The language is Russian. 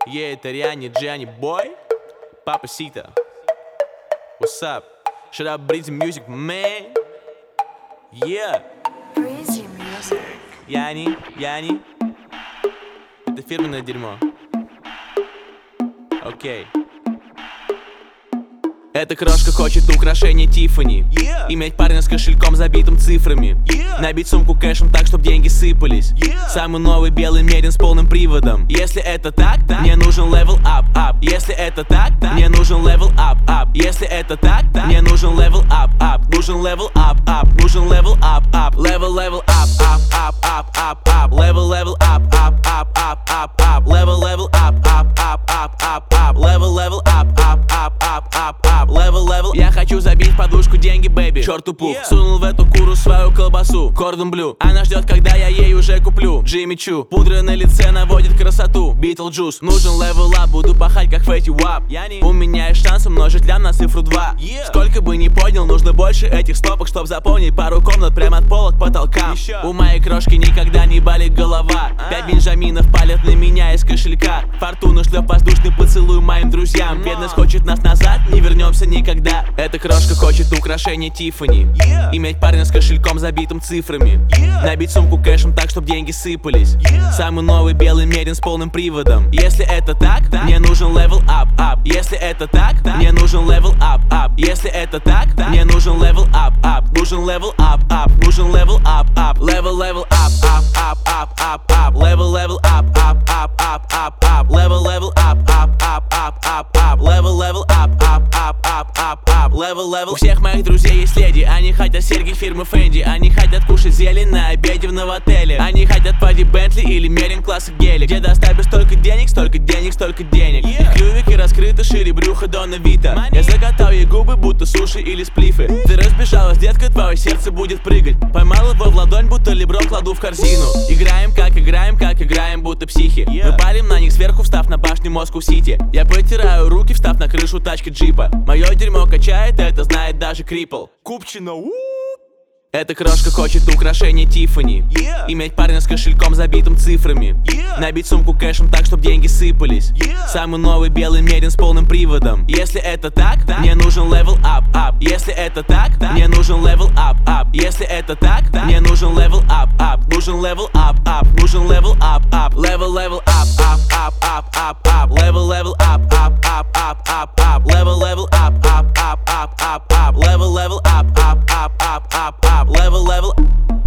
Yeah, это Риани, Джани, бой. Папа Сита. What's up? Shut up, Breezy Music, man. Yeah. Breezy Music. Яни. Это фирменное дерьмо. Окей. Эта крошка хочет украшение Тиффани. Иметь парня с кошельком, забитым цифрами. Набить сумку кэшем так, чтоб деньги сыпались. Самый новый белый мерин с полным приводом. Если это так, мне нужен level up. Если это так, мне нужен level up. Если это так, мне нужен level up. Нужен level up. Нужен level up. Level up. Level up. Level up. Level. Я хочу забить подушку деньги, бэби. Черту пух, сунул в эту куру свою колбасу. Кордон блю, она ждет, когда я ей уже куплю. Джимми Чу, пудра на лице наводит красоту. Битлджус, нужен level up. Буду пахать как Фэти Уап. У меня есть шанс умножить лям на цифру 2. Сколько бы ни поднял, нужно больше этих стопок, чтоб заполнить пару комнат прямо от пола к потолкам. У моей крошки никогда не болит голова. 5 бенджаминов палят на меня из кошелька. Фортуна шлет воздушный поцелуй моим друзьям. Бедность хочет нас назад, не вернемся никогда. Эта крошка хочет украшение Тиффани. Иметь парня с кошельком, забитым цифрами. Набить сумку кэшем так, чтоб деньги сыпались. Самый новый белый мерин с полным приводом. Если это так, мне нужен level up. Если это так, мне нужен level up. Если это так, мне нужен level up. Нужен level up. Нужен level up. Level up. Level up. Level up. Level. У всех моих друзей есть леди. Они хотят серьги фирмы Фенди. Они хотят кушать зелень на обеде в новотеле. Они хотят пади Бентли или Мерин класса гелик. Где доставишь столько денег, столько денег. Их клювики раскрыты шире брюха Дона Вита. Я закатал ей губы, будто суши или сплифы. Ты разбежалась, детка, твое сердце будет прыгать. Поймал его в ладонь, будто Леброн кладу в корзину. Играем, как играем, будто психи. Мы палим на них сверху, встав на башню Москву-Сити. Я потираю руки, встав на крышу тачки джипа. Мое дерьмо качает, это знает даже Крипл. Купчино, Эта крошка хочет украшение Тиффани. Иметь парня с кошельком, забитым цифрами. Набить сумку кэшем так, чтоб деньги сыпались. Самый новый белый мерин с полным приводом. Если это так, мне нужен level up. Если это так, мне нужен level up. Если это так, мне нужен level up. Нужен level up. Нужен level up. Level up. Level up. Level up. Level up.